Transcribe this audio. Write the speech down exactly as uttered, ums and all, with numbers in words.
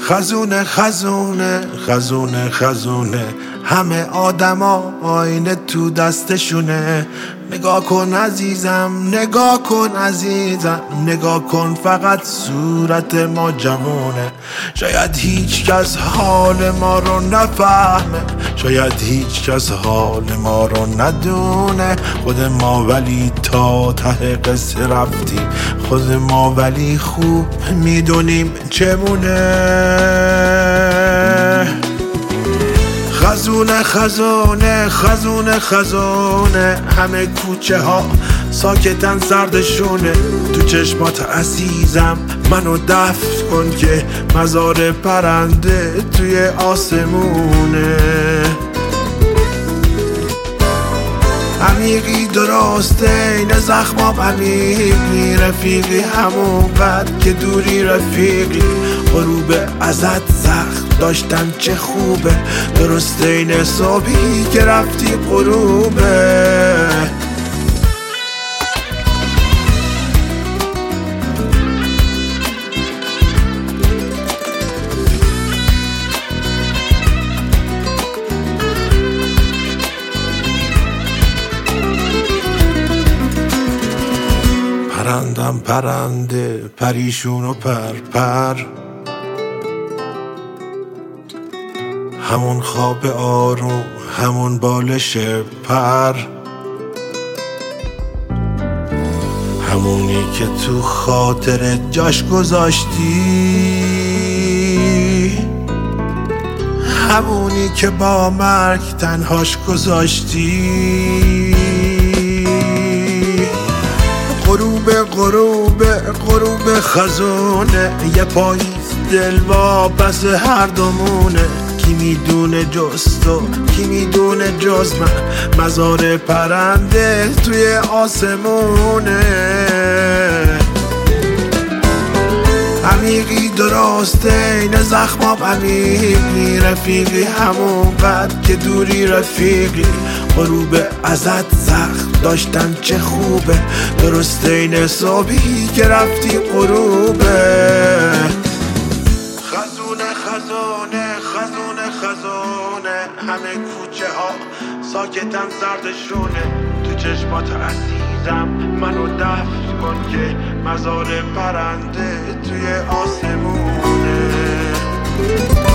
خزونه خزونه خزونه خزونه همه آدما آینه تو دستشونه. نگاه کن عزیزم، نگاه کن عزیزم، نگاه کن فقط صورت ما جوونه. شاید هیچ کس حال ما رو نفهمه، شاید هیچ کس حال ما رو ندونه. خود ما ولی تا ته قصه رفتیم، خود ما ولی خوب میدونیم چمونه. خزونه خزونه خزونه خزونه همه کوچه ها ساکتن سردشونه. تو چشمات عزیزم منو دفن کن که مزار پرنده توی آسمونه. عمیقی درسته این زخمام عمیقی، رفیقی همون قد که دوری رفیقی. غروب ازت زخم داشتن چه خوبه، درسته این صبحی که رفتی غروبه. پرندم پرنده پریشون و پر پر، همون خواب آروم همون بالش پر، همونی که تو خاطر جاش گذاشتی، همونی که با مرگ تنهاش گذاشتی. غروب غروب غروب خزونه یه پاییز دل واپس هر دومونه. کی میدونه جز تو، کی میدونه جز من، مزار پرنده توی آسمونه. عمیقی درسته این زخمام عمیقی، رفیقی همون قد که دوری رفیقی. غروب ازت زخم داشتن چه خوبه، درسته این صبحی که رفتی غروبه. خزونه خزونه خزونه خزونه همه کوچه ها ساکتن سردشونه. تو چشمات عزیزم منو دفن کن که مزار پرنده توی آسمونه.